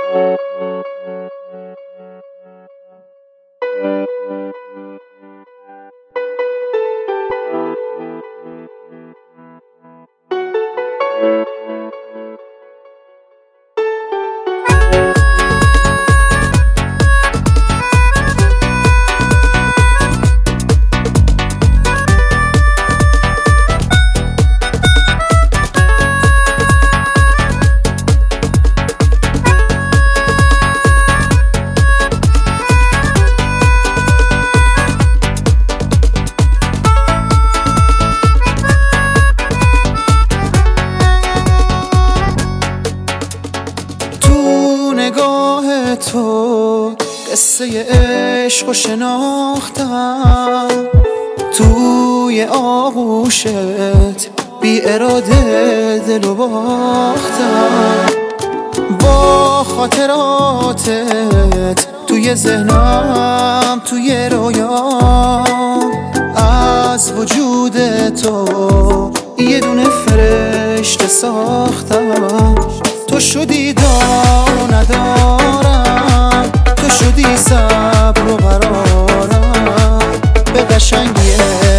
نگاه تو قصه عشق و شناختم، توی آغوشت بی اراده دلو باختم. با خاطراتت توی ذهنم توی رویام، از وجود تو یه دونه فرشته ساختم. تو شدی دار و ندارم، تو شدی صبر و قرارم. به قشنگی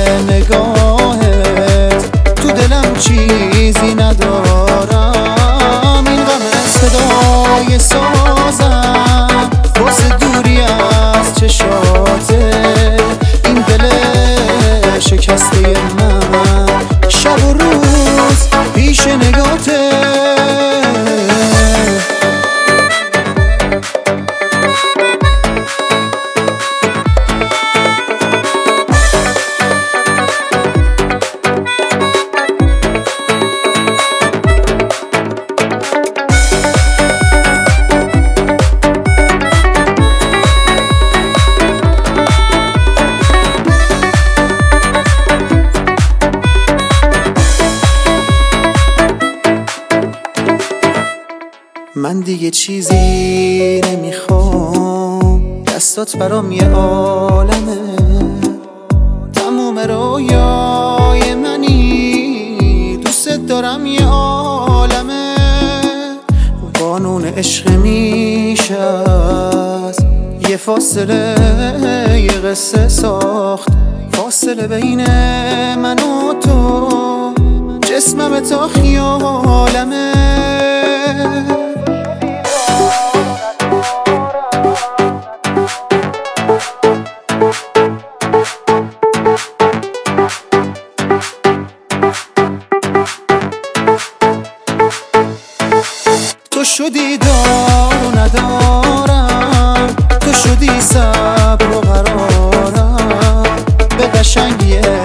نگاهت تو دلم چیزی ندارم. این غم صدای سازم واسه دوری از چشاته، این دل شکسته من شب و روز پیش نگاته. من دیگه چیزی نمیخوام، دستات برام یه عالمه. تموم رویای منی، دوست دارم یه عالمه. قانون عشق میشست یه فاصله، یه قصه ساخت فاصله بین من و تو. جسمم تا خیالمه، تو شدی دار و ندارم، تو شدی صبر و قرارم. به قشنگی